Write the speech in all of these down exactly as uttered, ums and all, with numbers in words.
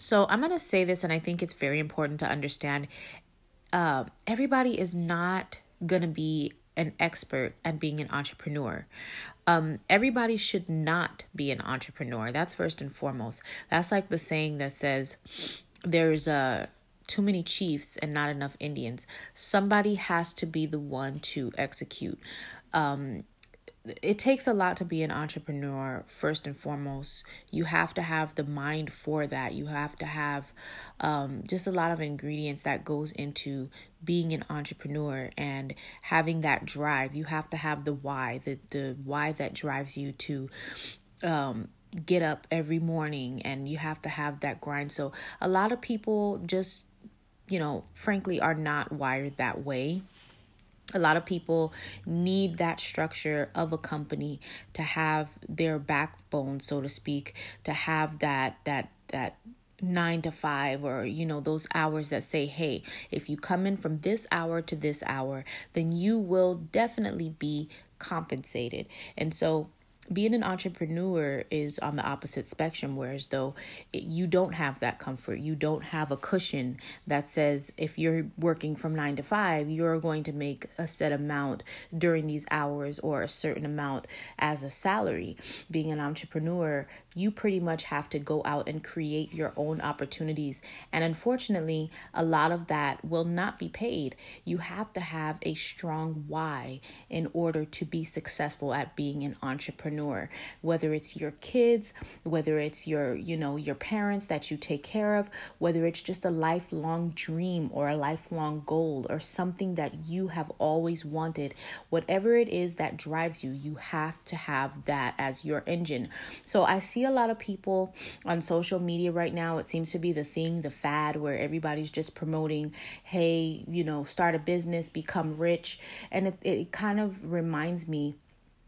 So I'm going to say this, and I think it's very important to understand. Uh, everybody is not going to be an expert at being an entrepreneur. Um, everybody should not be an entrepreneur. That's first and foremost. That's like the saying that says there's uh, too many chiefs and not enough Indians. Somebody has to be the one to execute. Um, it takes a lot to be an entrepreneur. First and foremost, you have to have the mind for that. You have to have um, just a lot of ingredients that goes into being an entrepreneur and having that drive. You have to have the why, the, the why that drives you to um, get up every morning, and you have to have that grind. So a lot of people just, you know, frankly, are not wired that way. A lot of people need that structure of a company to have their backbone, so to speak, to have that that that nine to five, or, you know, those hours that say, hey, if you come in from this hour to this hour, then you will definitely be compensated. And so being an entrepreneur is on the opposite spectrum, whereas though it, you don't have that comfort, you don't have a cushion that says if you're working from nine to five, you're going to make a set amount during these hours or a certain amount as a salary. Being an entrepreneur, you pretty much have to go out and create your own opportunities. And unfortunately, a lot of that will not be paid. You have to have a strong why in order to be successful at being an entrepreneur. Whether it's your kids, whether it's your, you know, your parents that you take care of, whether it's just a lifelong dream or a lifelong goal or something that you have always wanted, whatever it is that drives you, you have to have that as your engine. So I see a lot of people on social media right now. It seems to be the thing, the fad, where everybody's just promoting, hey, you know, start a business, become rich. And it, it kind of reminds me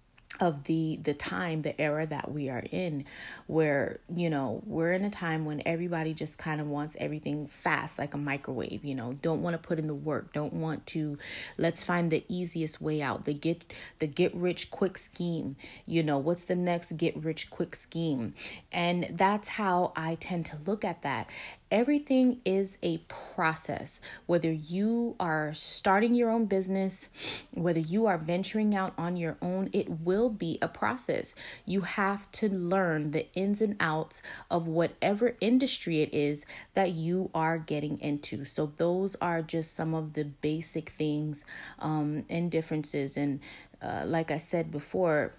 of the the time, the era that we are in, where, you know, we're in a time when everybody just kind of wants everything fast, like a microwave, you know, don't want to put in the work, don't want to, let's find the easiest way out, the get the get rich quick scheme, you know, what's the next get rich quick scheme? And that's how I tend to look at that. Everything is a process. Whether you are starting your own business, whether you are venturing out on your own, it will be a process. You have to learn the ins and outs of whatever industry it is that you are getting into. So those are just some of the basic things um, and differences. And uh, like I said before,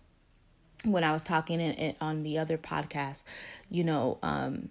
when I was talking in, in, on the other podcast, you know, um,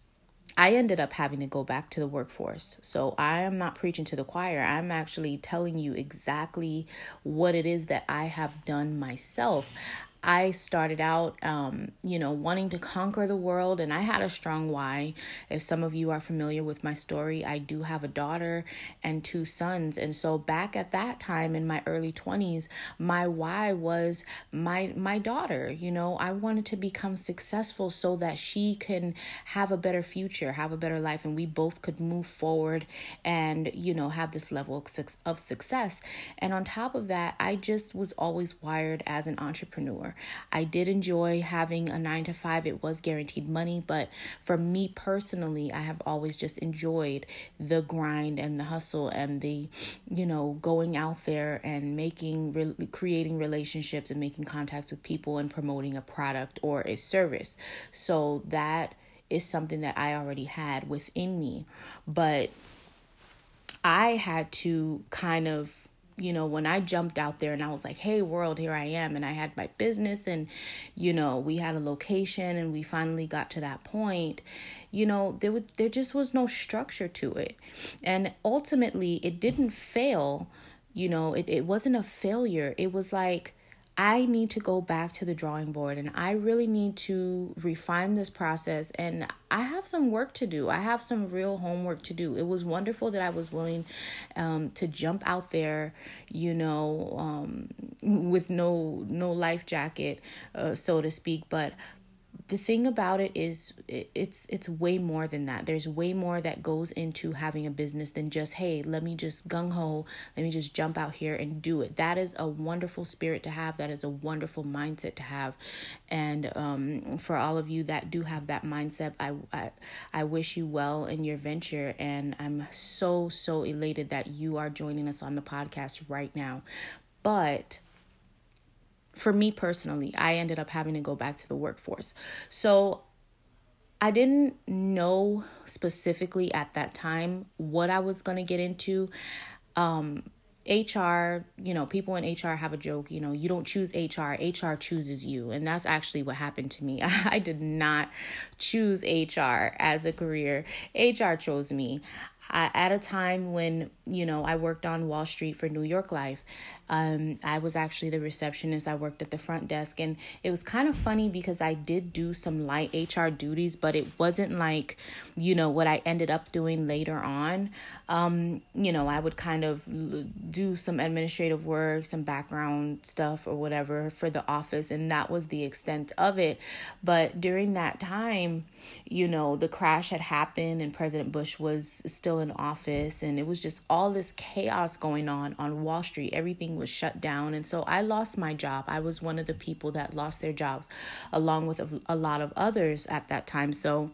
I ended up having to go back to the workforce. So I am not preaching to the choir. I'm actually telling you exactly what it is that I have done myself. I started out, um, you know, wanting to conquer the world, and I had a strong why. If some of you are familiar with my story, I do have a daughter and two sons. And so back at that time in my early twenties, my why was my, my daughter. You know, I wanted to become successful so that she can have a better future, have a better life, and we both could move forward and, you know, have this level of success. And on top of that, I just was always wired as an entrepreneur. I did enjoy having a nine to five. It was guaranteed money, but for me personally, I have always just enjoyed the grind and the hustle and the, you know, going out there and making, re- creating relationships and making contacts with people and promoting a product or a service. So that is something that I already had within me, but I had to kind of, you know, when I jumped out there and I was like, hey, world, here I am. And I had my business and, you know, we had a location and we finally got to that point, you know, there would, there just was no structure to it. And ultimately it didn't fail. You know, it, it wasn't a failure. It was like, I need to go back to the drawing board and I really need to refine this process. And I have some work to do. I have some real homework to do. It was wonderful that I was willing um, to jump out there, you know, um, with no no life jacket, uh, so to speak. But the thing about it is it, it's it's way more than that. There's way more that goes into having a business than just, hey, let me just gung-ho, let me just jump out here and do it. That is a wonderful spirit to have. That is a wonderful mindset to have. And um, for all of you that do have that mindset, I, I I wish you well in your venture. And I'm so, so elated that you are joining us on the podcast right now. But for me personally, I ended up having to go back to the workforce. So I didn't know specifically at that time what I was going to get into. Um, H R, you know, people in H R have a joke, you know, you don't choose H R, H R chooses you. And that's actually what happened to me. I did not choose H R as a career. H R chose me. I, at a time when, you know, I worked on Wall Street for New York Life. Um, I was actually the receptionist. I worked at the front desk, and it was kind of funny because I did do some light H R duties, but it wasn't like, you know, what I ended up doing later on. Um, you know, I would kind of do some administrative work, some background stuff or whatever for the office, and that was the extent of it. But during that time, you know, the crash had happened and President Bush was still in office, and it was just all this chaos going on on Wall Street. Everything was shut down. And so I lost my job. I was one of the people that lost their jobs along with a, a lot of others at that time. So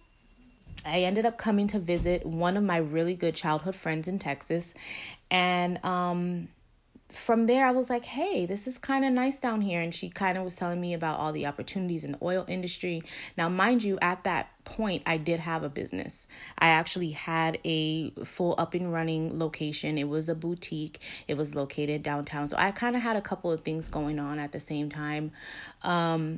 I ended up coming to visit one of my really good childhood friends in Texas. And um, from there, I was like, hey, this is kind of nice down here. And she kind of was telling me about all the opportunities in the oil industry. Now, mind you, at that point, I did have a business. I actually had a full up and running location. It was a boutique. It was located downtown. So I kind of had a couple of things going on at the same time. Um,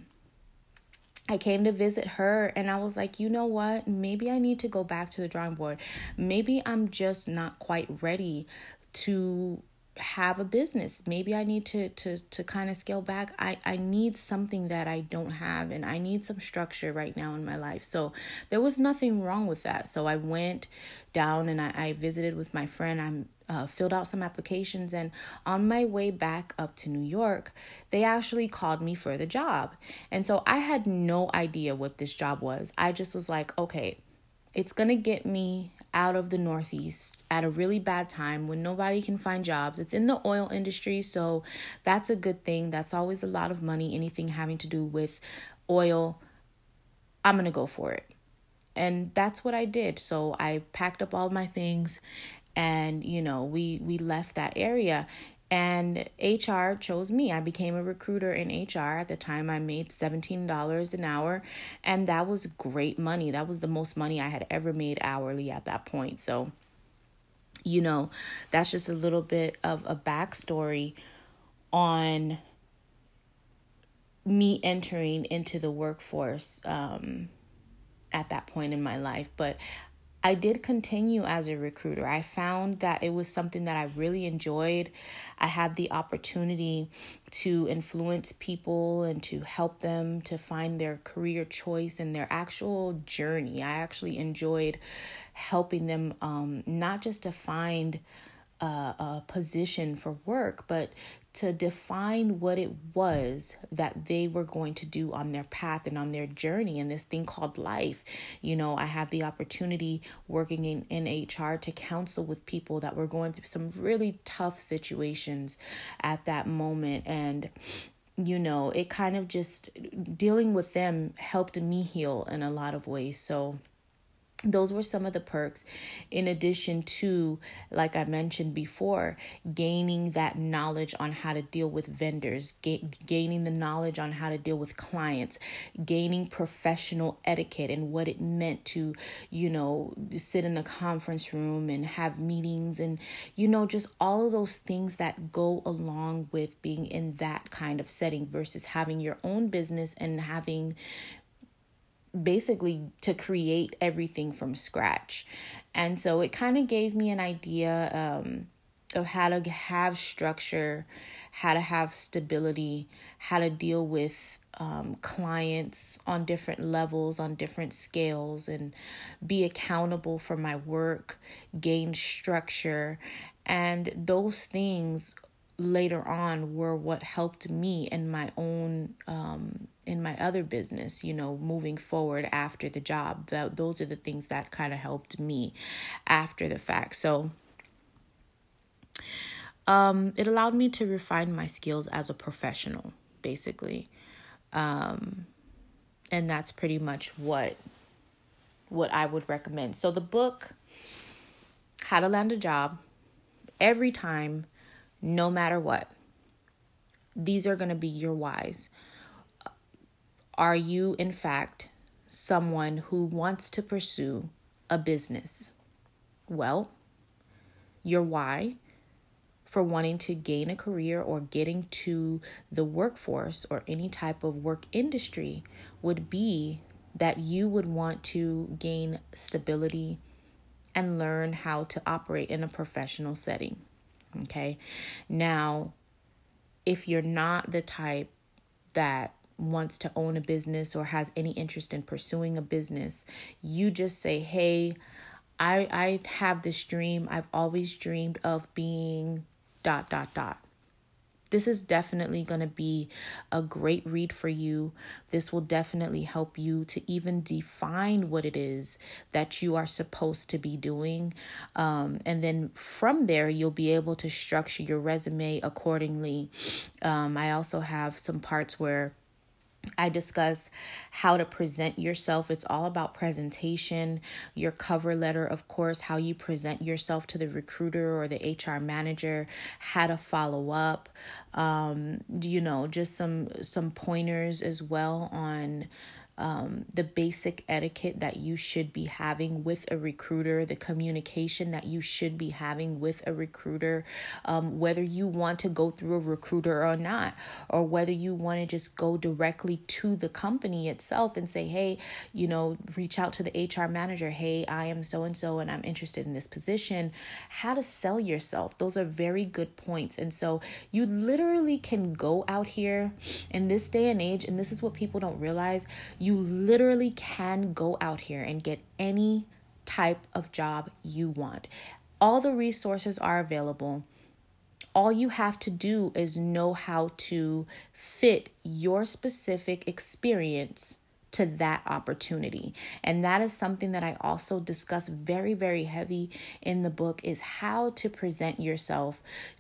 I came to visit her and I was like, you know what? Maybe I need to go back to the drawing board. Maybe I'm just not quite ready to have a business. Maybe I need to to to kind of scale back. I, I need something that I don't have, and I need some structure right now in my life. So there was nothing wrong with that. So I went down and I, I visited with my friend. I uh, filled out some applications, and on my way back up to New York, they actually called me for the job. And so I had no idea what this job was. I just was like, okay, it's going to get me out of the Northeast at a really bad time when nobody can find jobs. It's in the oil industry, so that's a good thing. That's always a lot of money. Anything having to do with oil, I'm going to go for it. And that's what I did. So I packed up all my things and, you know, we, we left that area. And H R chose me. I became a recruiter in H R. At the time, I made seventeen dollars an hour. And that was great money. That was the most money I had ever made hourly at that point. So, you know, that's just a little bit of a backstory on me entering into the workforce um, at that point in my life. But I did continue as a recruiter. I found that it was something that I really enjoyed. I had the opportunity to influence people and to help them to find their career choice and their actual journey. I actually enjoyed helping them um, not just to find a, a position for work, but to define what it was that they were going to do on their path and on their journey in this thing called life. You know, I had the opportunity working in, in H R to counsel with people that were going through some really tough situations at that moment. And, you know, it kind of just dealing with them helped me heal in a lot of ways. So those were some of the perks, in addition to, like I mentioned before, gaining that knowledge on how to deal with vendors, ga- gaining the knowledge on how to deal with clients, gaining professional etiquette and what it meant to, you know, sit in a conference room and have meetings and, you know, just all of those things that go along with being in that kind of setting versus having your own business and having basically to create everything from scratch. And so it kind of gave me an idea um, of how to have structure, how to have stability, how to deal with um, clients on different levels, on different scales, and be accountable for my work, gain structure. And those things later on were what helped me in my own, um, in my other business, you know, moving forward after the job. That, those are the things that kind of helped me after the fact. So um, it allowed me to refine my skills as a professional, basically. Um, and that's pretty much what what I would recommend. So the book, How to Land a Job, every time, no matter what, these are going to be your whys. Are you, in fact, someone who wants to pursue a business? Well, your why for wanting to gain a career or getting to the workforce or any type of work industry would be that you would want to gain stability and learn how to operate in a professional setting. Okay. Now, if you're not the type that wants to own a business or has any interest in pursuing a business, you just say, hey, I, I have this dream. I've always dreamed of being dot, dot, dot. This is definitely going to be a great read for you. This will definitely help you to even define what it is that you are supposed to be doing. Um, and then from there, you'll be able to structure your resume accordingly. Um, I also have some parts where I discuss how to present yourself. It's all about presentation, your cover letter, of course, how you present yourself to the recruiter or the H R manager, how to follow up, um, you know, just some some pointers as well on um, the basic etiquette that you should be having with a recruiter, the communication that you should be having with a recruiter, um, whether you want to go through a recruiter or not, or whether you want to just go directly to the company itself and say, hey, you know, reach out to the H R manager. Hey, I am so-and-so and I'm interested in this position. How to sell yourself. Those are very good points. And so you literally can go out here in this day and age, and this is what people don't realize. You literally can go out here and get any type of job you want. All the resources are available. All you have to do is know how to fit your specific experience to that opportunity. And that is something that I also discuss very, very heavy in the book, is how to present yourself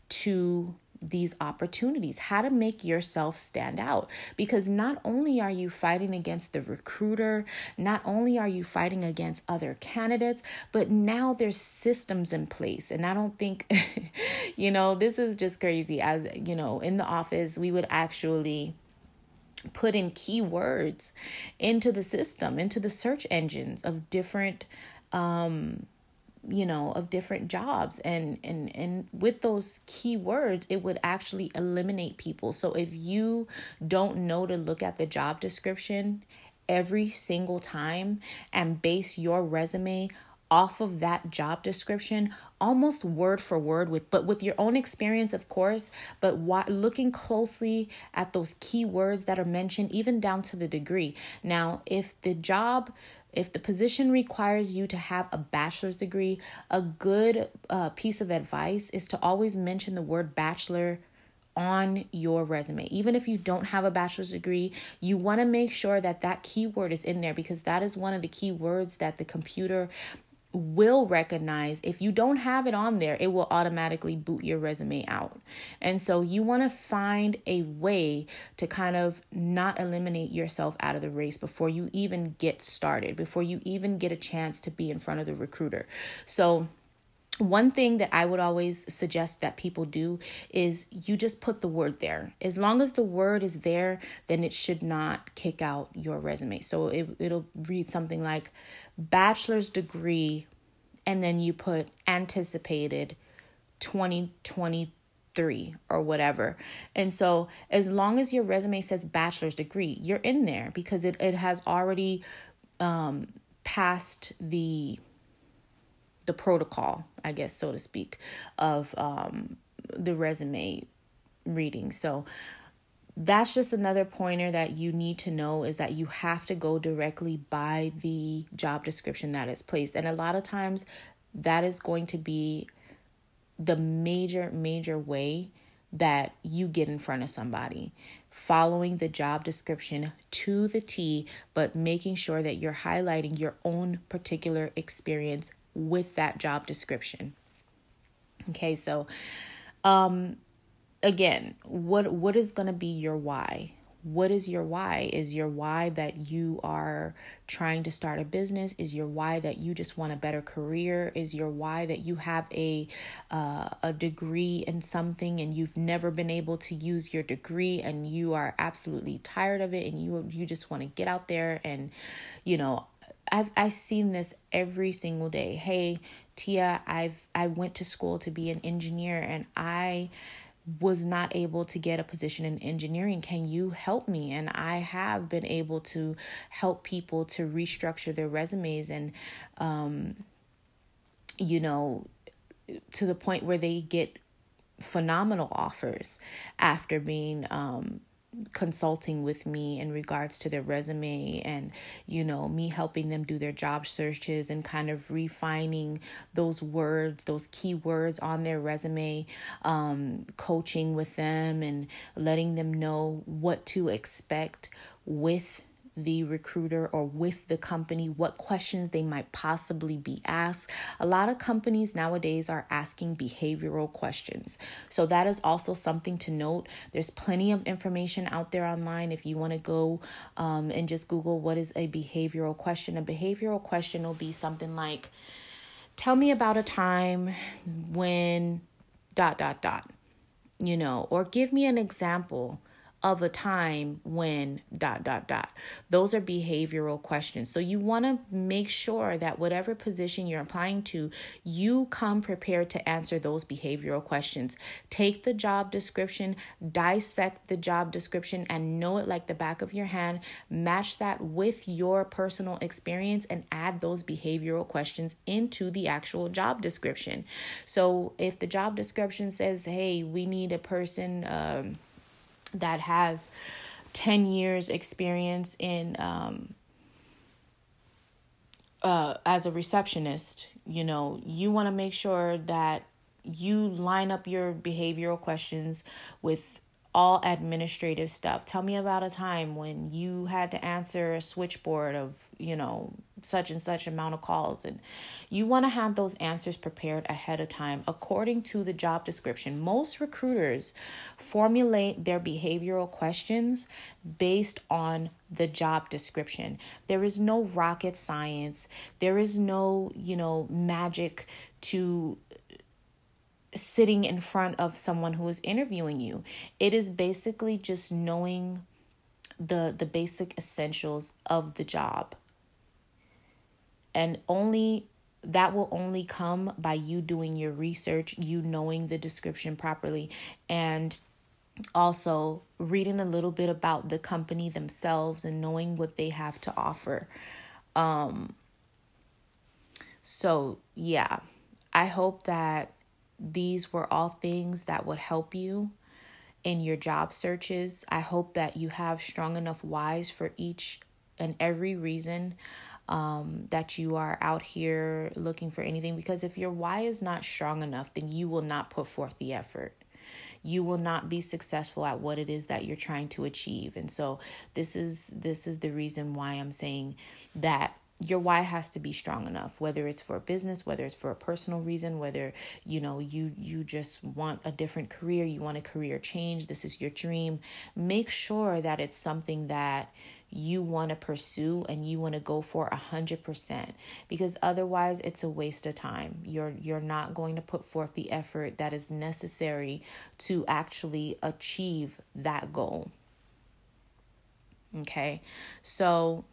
to these opportunities, how to make yourself stand out. Because not only are you fighting against the recruiter, not only are you fighting against other candidates, but now there's systems in place. And I don't think, you know, this is just crazy. As you know, in the office, we would actually put in keywords into the system, into the search engines of different, um, you know, of different jobs. And, and, and with those keywords, it would actually eliminate people. So if you don't know to look at the job description every single time and base your resume off of that job description, almost word for word, with but with your own experience, of course, but what, looking closely at those keywords that are mentioned, even down to the degree. Now, if the job, if the position requires you to have a bachelor's degree, a good uh, piece of advice is to always mention the word bachelor on your resume. Even if you don't have a bachelor's degree, you want to make sure that that keyword is in there, because that is one of the keywords that the computer will recognize. If you don't have it on there, it will automatically boot your resume out. And so you want to find a way to kind of not eliminate yourself out of the race before you even get started, before you even get a chance to be in front of the recruiter. So one thing that I would always suggest that people do is you just put the word there. As long as the word is there, then it should not kick out your resume. So it, it'll read something like bachelor's degree, and then you put anticipated twenty twenty-three or whatever. And so as long as your resume says bachelor's degree, you're in there, because it, it has already um, passed the the protocol, I guess, so to speak, of um, the resume reading. So that's just another pointer that you need to know, is that you have to go directly by the job description that is placed. And a lot of times that is going to be the major, major way that you get in front of somebody, following the job description to the T, but making sure that you're highlighting your own particular experience with that job description. Okay, so um, again, what what is going to be your why? What is your why? Is your why that you are trying to start a business? Is your why that you just want a better career? Is your why that you have a uh, a degree in something and you've never been able to use your degree and you are absolutely tired of it and you you just want to get out there and, you know, I've I've seen this every single day. Hey, Tia, I've I went to school to be an engineer and I was not able to get a position in engineering. Can you help me? And I have been able to help people to restructure their resumes and, um, you know, to the point where they get phenomenal offers after being, um, consulting with me in regards to their resume and, you know, me helping them do their job searches and kind of refining those words, those key words on their resume, um, coaching with them and letting them know what to expect with the recruiter or with the company, what questions they might possibly be asked. A lot of companies nowadays are asking behavioral questions. So that is also something to note. There's plenty of information out there online. If you want to go um, and just Google what is a behavioral question, a behavioral question will be something like, tell me about a time when dot, dot, dot, you know, or give me an example of a time when dot, dot, dot. Those are behavioral questions. So you want to make sure that whatever position you're applying to, you come prepared to answer those behavioral questions. Take the job description, dissect the job description and know it like the back of your hand. Match that with your personal experience and add those behavioral questions into the actual job description. So if the job description says, hey, we need a person, um, that has ten years experience in um, uh, as a receptionist, you know, you want to make sure that you line up your behavioral questions with all administrative stuff. Tell me about a time when you had to answer a switchboard of, you know, such and such amount of calls. And you want to have those answers prepared ahead of time according to the job description. Most recruiters formulate their behavioral questions based on the job description. There is no rocket science. There is no, you know, magic to sitting in front of someone who is interviewing you. It is basically just knowing the the basic essentials of the job. And only that will only come by you doing your research, you knowing the description properly, and also reading a little bit about the company themselves and knowing what they have to offer. Um, so yeah, I hope that these were all things that would help you in your job searches. I hope that you have strong enough whys for each and every reason um, that you are out here looking for anything. Because if your why is not strong enough, then you will not put forth the effort. You will not be successful at what it is that you're trying to achieve. And so this is this is the reason why I'm saying that your why has to be strong enough, whether it's for a business, whether it's for a personal reason, whether, you know, you, you just want a different career, you want a career change, this is your dream. Make sure that it's something that you want to pursue and you want to go for a hundred percent, because otherwise it's a waste of time. You're, you're not going to put forth the effort that is necessary to actually achieve that goal. Okay. So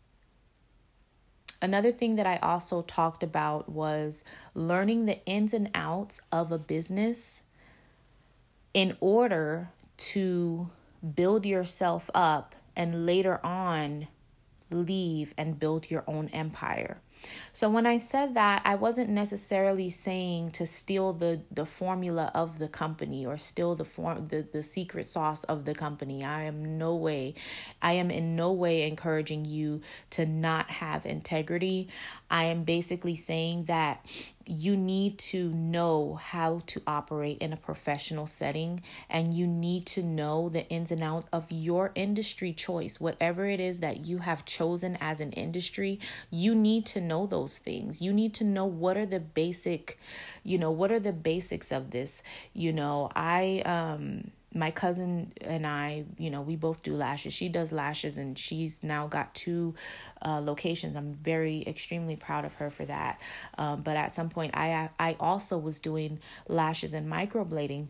another thing that I also talked about was learning the ins and outs of a business in order to build yourself up and later on leave and build your own empire. So when I said that, I wasn't necessarily saying to steal the, the formula of the company or steal the form the, the secret sauce of the company. I am no way, I am in no way encouraging you to not have integrity. I am basically saying that you need to know how to operate in a professional setting, and you need to know the ins and outs of your industry choice. Whatever it is that you have chosen as an industry, you need to know those things. You need to know what are the basic, you know, what are the basics of this. You know, I, um, my cousin and I, you know, we both do lashes. She does lashes and she's now got two uh, locations. I'm very extremely proud of her for that. Um, but at some point I, I also was doing lashes and microblading.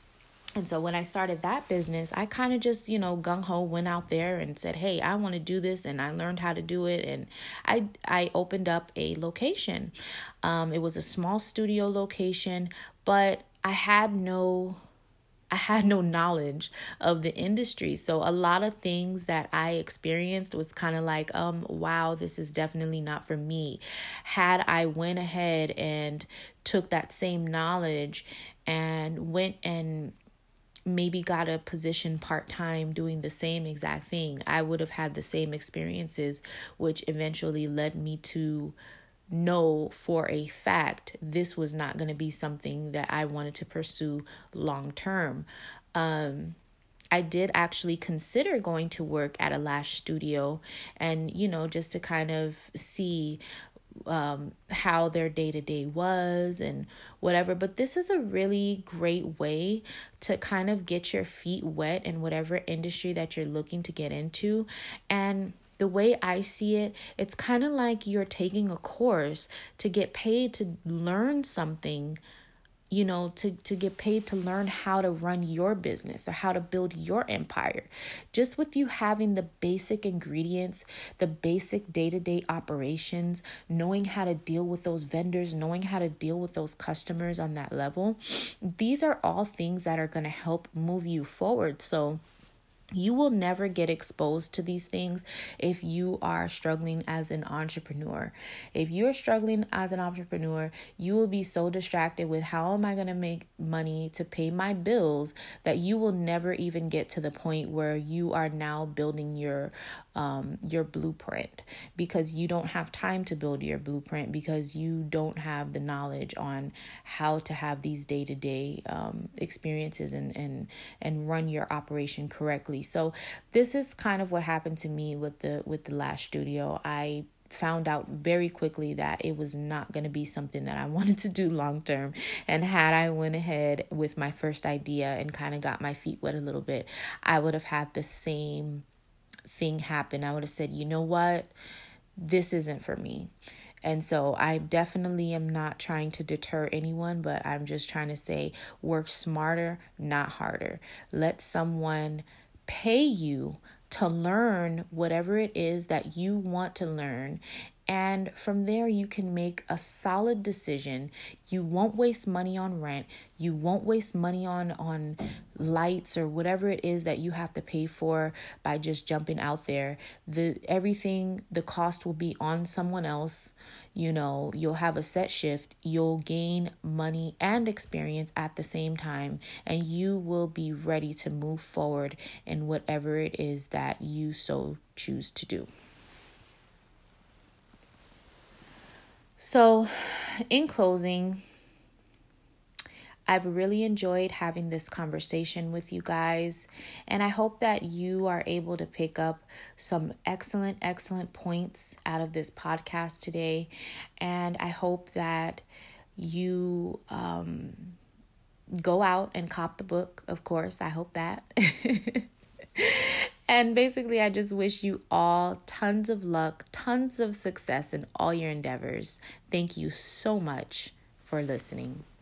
And so when I started that business, I kind of just, you know, gung-ho went out there and said, hey, I want to do this. And I learned how to do it. And I I opened up a location. Um, it was a small studio location, but I had no... I had no knowledge of the industry. So a lot of things that I experienced was kind of like, um, wow, this is definitely not for me. Had I went ahead and took that same knowledge and went and maybe got a position part-time doing the same exact thing, I would have had the same experiences, which eventually led me to know for a fact this was not going to be something that I wanted to pursue long term. Um, I did actually consider going to work at a lash studio and, you know, just to kind of see um, how their day-to-day was and whatever. But this is a really great way to kind of get your feet wet in whatever industry that you're looking to get into. And the way I see it, it's kind of like you're taking a course to get paid to learn something, you know, to, to get paid to learn how to run your business or how to build your empire. Just with you having the basic ingredients, the basic day-to-day operations, knowing how to deal with those vendors, knowing how to deal with those customers on that level, these are all things that are going to help move you forward. So you will never get exposed to these things if you are struggling as an entrepreneur. If you're struggling as an entrepreneur, you will be so distracted with how am I going to make money to pay my bills that you will never even get to the point where you are now building your um, your blueprint, because you don't have time to build your blueprint because you don't have the knowledge on how to have these day-to-day um, experiences and, and, and run your operation correctly. So this is kind of what happened to me with the with the lash studio. I found out very quickly that it was not going to be something that I wanted to do long term. And had I went ahead with my first idea and kind of got my feet wet a little bit, I would have had the same thing happen. I would have said, you know what, this isn't for me. And so I definitely am not trying to deter anyone, but I'm just trying to say, work smarter, not harder. Let someone pay you to learn whatever it is that you want to learn. And from there, you can make a solid decision. You won't waste money on rent. You won't waste money on, on lights or whatever it is that you have to pay for by just jumping out there. The everything, the cost will be on someone else. You know, you'll have a set shift. You'll gain money and experience at the same time. And you will be ready to move forward in whatever it is that you so choose to do. So, in closing, I've really enjoyed having this conversation with you guys, and I hope that you are able to pick up some excellent, excellent points out of this podcast today, and I hope that you um, go out and cop the book, of course. I hope that. And basically, I just wish you all tons of luck, tons of success in all your endeavors. Thank you so much for listening.